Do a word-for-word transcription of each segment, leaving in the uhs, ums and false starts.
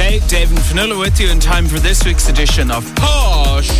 Okay, Dave and Fionnuala with you in time for this week's edition of Posh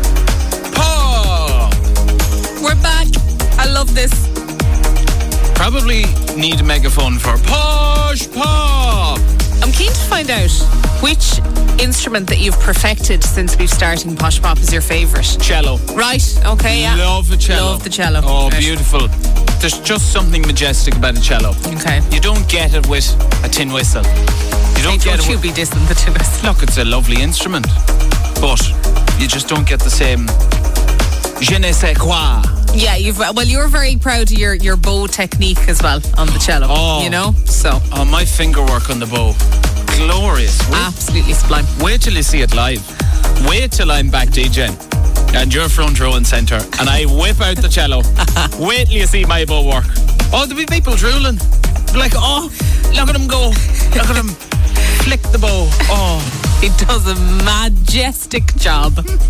Pop. We're back. I love this. Probably need a megaphone for Posh Pop. I'm keen to find out which instrument that you've perfected since we've started Posh Pop is your favourite. Cello. Right, okay, yeah. Love a cello. Love the cello. Oh, right. Beautiful. There's just something majestic about a cello. Okay. You don't get it with a tin whistle. You don't hey, get don't it you with... be dissing the tin whistle. Look, it's a lovely instrument, but you just don't get the same je ne sais quoi. Yeah, you've well, you're very proud of your, your bow technique as well on the cello. Oh. You know? So. Oh, my finger work on the bow. Glorious. Wait, Absolutely sublime. wait till you see it live. Wait till I'm back DJing and you're front row and centre and I whip out the cello. Wait till you see my bow work. Oh, there'll be people drooling. Like, oh, look at him go. Look at him flick the bow. Oh. He does a majestic job.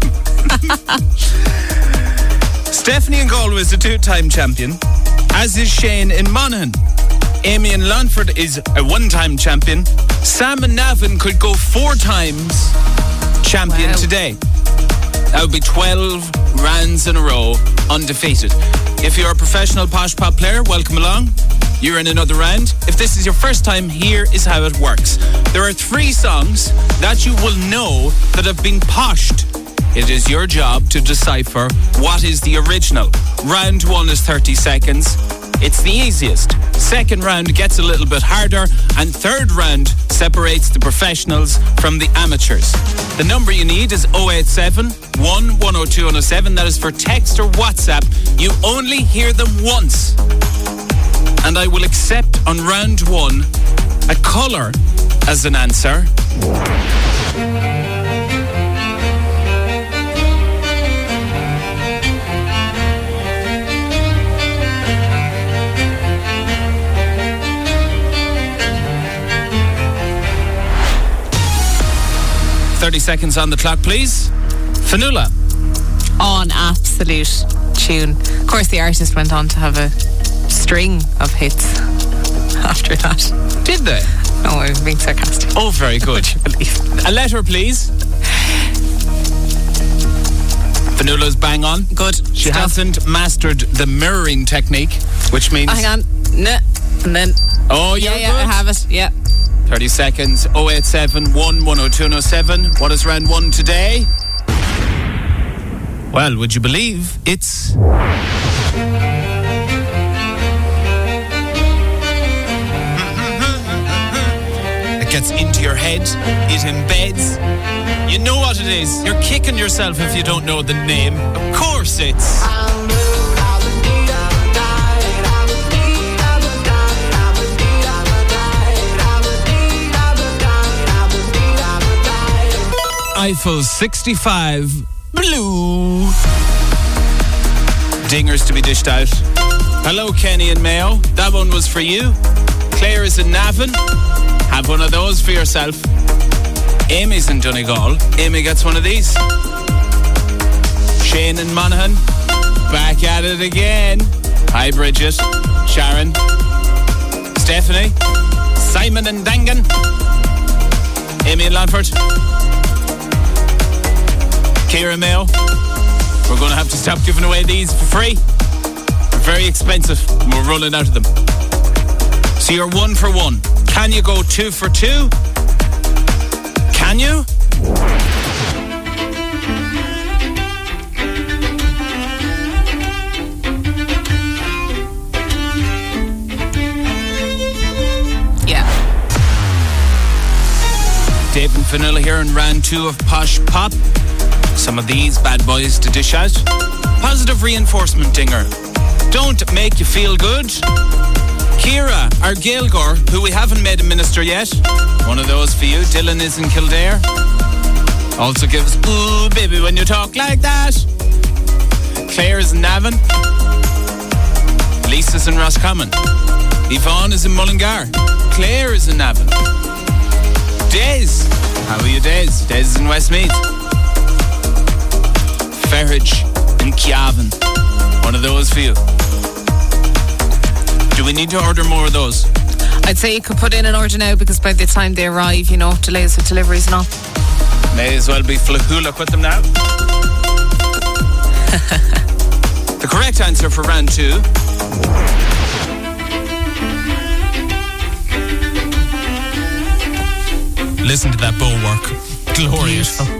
Stephanie in Galway is a two-time champion, as is Shane in Monaghan. Amy in Lanford is a one-time champion. Sam in Navan could go four times champion Wow. today. That would be twelve rounds in a row, undefeated. If you're a professional Posh Pop player, welcome along. You're in another round. If this is your first time, here is how it works. There are three songs that you will know that have been poshed. It is your job to decipher what is the original. Round one is thirty seconds. It's the easiest. Second round gets a little bit harder, and third round separates the professionals from the amateurs. The number you need is oh eight seven, one one oh two one oh seven. That is for text or WhatsApp. You only hear them once. And I will accept on round one a colour as an answer. thirty seconds on the clock, please. Fionnuala. On absolute tune. Of course, the artist went on to have a string of hits after that. Did they? No, I'm being sarcastic. Oh, very good. Would you believe? A letter, please. Fionnuala's bang on. Good. She stuff. hasn't mastered the mirroring technique, which means... Oh, hang on. No. And then... Oh, you're yeah, yeah, good. I have it. Yeah. thirty seconds. oh eight seven, one one oh two one oh seven. What is round one today? Well, would you believe it's... It gets into your head. It embeds. You know what it is. You're kicking yourself if you don't know the name. Of course it's... Eiffel sixty-five Blue. Dingers to be dished out. Hello, Kenny and Mayo. That one was for you. Claire is in Navan. Have one of those for yourself. Amy's in Donegal. Amy gets one of these. Shane in Monaghan. Back at it again. Hi, Bridget. Sharon. Stephanie. Simon in Dangan. Amy in Lanford. Ciara Mayo. We're going to have to stop giving away these for free. They're very expensive and we're running out of them. So you're one for one. Can you go two for two? Can you? Yeah. Dave and Fionnuala here in round two of Posh Pop. Some of these bad boys to dish out. Positive reinforcement dinger. Don't make you feel good. Ciara, our Gaeilgeoir, who we haven't made a minister yet. One of those for you. Dylan is in Kildare. Also gives, ooh, baby, when you talk like that. Claire is in Navan. Lisa's in Roscommon. Yvonne is in Mullingar. Claire is in Navan. Des. How are you, Des? Des is in Westmeath. Ferridge in Cavan. One of those for you. Do we need to order more of those? I'd say you could put in an order now because by the time they arrive, you know, delays with deliveries and all. May as well be flahulak with them now. The correct answer for round two. Listen to that bow work. Glorious. Beautiful.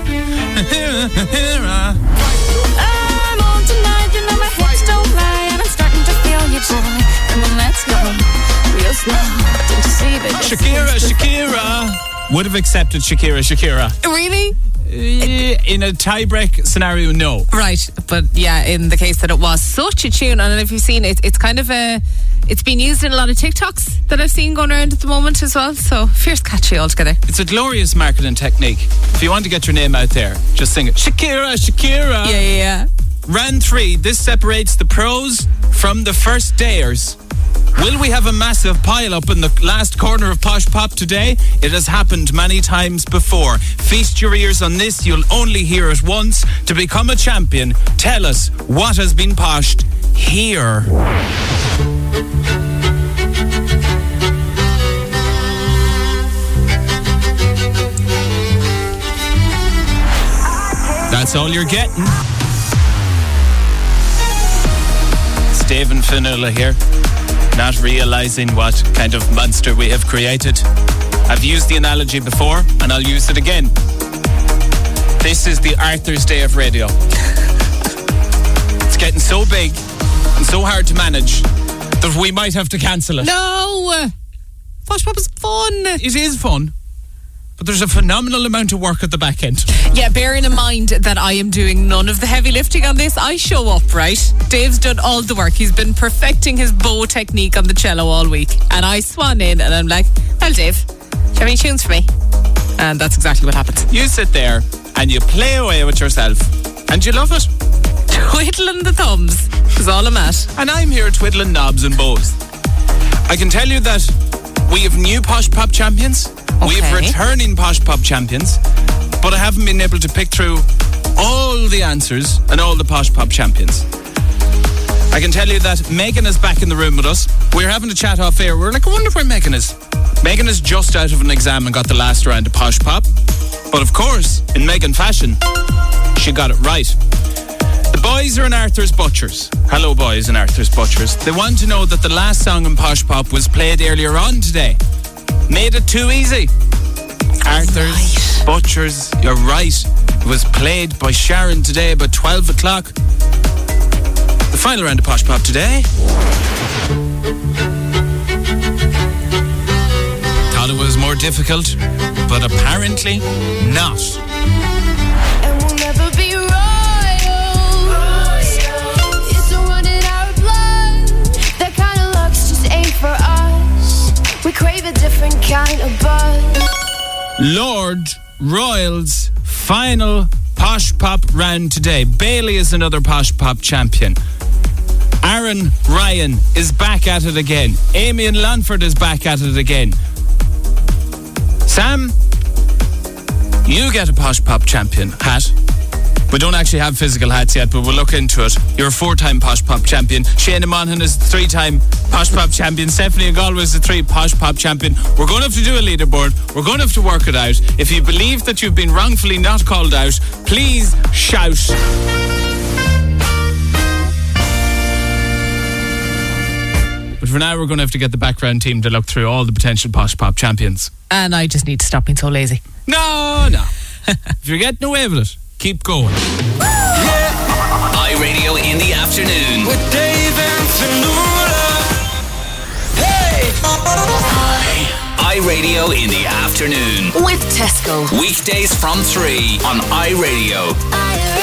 I'm on tonight, you know my hips don't lie, and I'm starting to feel you, boy. Come on, let's go, real slow. Don't you see, baby? Shakira, Shakira. Would have accepted Shakira, Shakira. Really? Uh, in a tie-break scenario, no. Right, but yeah, in the case that it was such a tune, and if you've seen it, it's kind of a, it's been used in a lot of TikToks that I've seen going around at the moment as well, so fierce catchy altogether. It's a glorious marketing technique. If you want to get your name out there, just sing it. Shakira, Shakira. Yeah, yeah, yeah. Round three, this separates the pros from the first dayers. Will we have a massive pile-up in the last corner of Posh Pop today? It has happened many times before. Feast your ears on this. You'll only hear it once. To become a champion, tell us what has been poshed here. That's all you're getting. It's Dave and Fionnuala here, not realising what kind of monster we have created. I've used the analogy before, and I'll use it again. This is the Arthur's Day of radio. It's getting so big and so hard to manage that we might have to cancel it. No! Posh Pop is fun. It is fun, but there's a phenomenal amount of work at the back end. Yeah, bearing in mind that I am doing none of the heavy lifting on this, I show up, right? Dave's done all the work. He's been perfecting his bow technique on the cello all week. And I swan in and I'm like, well, Dave, do you have any tunes for me? And that's exactly what happened. You sit there and you play away with yourself, and you love it. Twiddling the thumbs is all I'm at. And I'm here twiddling knobs and bows. I can tell you that we have new Posh Pop champions. We have Okay. returning Posh Pop champions. But I haven't been able to pick through all the answers and all the Posh Pop champions. I can tell you that Megan is back in the room with us. We're having a chat off air. We're like, I wonder where Megan is. Megan is just out of an exam and got the last round of Posh Pop. But of course, in Megan fashion, she got it right. The boys are in Arthur's Butchers. Hello, boys in Arthur's Butchers. They want to know that the last song in Posh Pop was played earlier on today. Made it too easy. Arthur's Right. Butchers, you're right. It was played by Sharon today about twelve o'clock. The final round of Posh Pop today. Thought it was more difficult, but apparently not. And we'll never be royals. It's a run in our blood. That kind of luck's just ain't for us. We crave a different kind of buzz. Lord Royals final Posh Pop round today. Bailey is another Posh Pop champion. Aaron Ryan is back at it again. Amy and Lanford is back at it again. Sam, you get a Posh Pop champion hat. We don't actually have physical hats yet, but we'll look into it. You're a four-time Posh Pop champion. Shayna Monaghan is a three-time Posh Pop champion. Stephanie Galway is a three Posh Pop champion. We're going to have to do a leaderboard. We're going to have to work it out. If you believe that you've been wrongfully not called out, please shout. But for now, we're going to have to get the background team to look through all the potential Posh Pop champions. And I just need to stop being so lazy. No, no. If you're getting away with it, keep going. iRadio in the afternoon. With Dave and Fionnuala. Hey! iRadio in the afternoon. With Tesco. Weekdays from three on iRadio. I